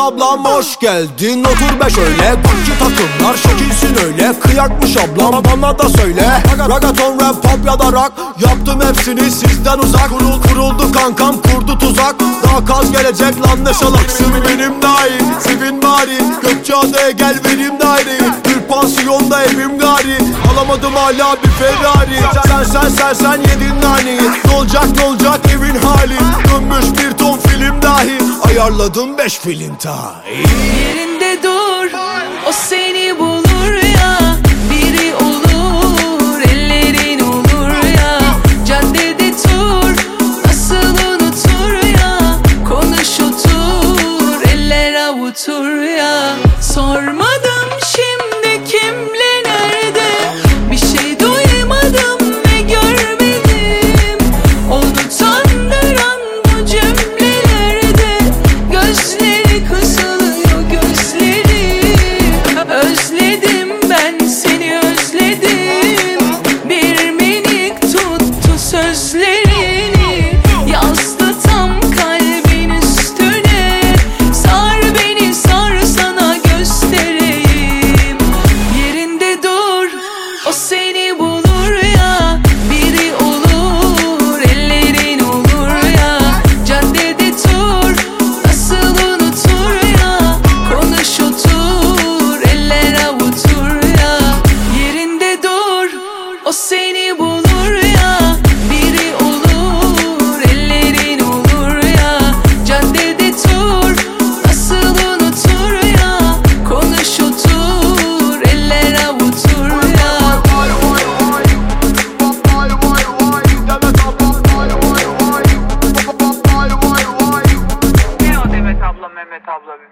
ablam hoş geldin, otur be şöyle. Bak ki takımlar şekilsin öyle. Kıyakmış ablam bana da söyle. Ragaton, rap, pop ya da rock, yaptım hepsini sizden uzak. Kuruldu kankam, kurdu tuzak. Daha kaz gelecek lan ne salaksın. Benim dahil sevin bari, Gökçeada'ya gel vereyim daireyi. Bir pansiyonda evim gari, alamadım hala bir Ferrari. Sen yedin naneyi. Ne olacak evin hali. Dönmüş bir ton film dahi, ayarladım 5 film tahi. Yerinde dur, o seni bulur ya. Biri olur, ellerin olur ya. Caddede tur, nasıl unutur ya. Konuş otur, eller avutur ya. Sormadım şimdi kimle nerede, bir şey duymadım ve görmedim. Onu tandıran bu cümlelerde gözleri kısılıyor, gözleri. Özledim ben seni, özledim. Bir minik tuttu sözlerini, yazdı tam kalbin üstüne. Sar beni sar, sana göstereyim. Yerinde dur, o seni bulur ya. Biri olur, ellerin olur ya. Caddede tur, nasıl unutur ya. Konuş otur, eller avutur ya. Yerinde dur, o seni bulur ya. Biri olur, ellerin olur ya. Caddede tur, nasıl unutur ya. Konuş otur, eller avutur ya. Ne o Demet abla, Mehmet abla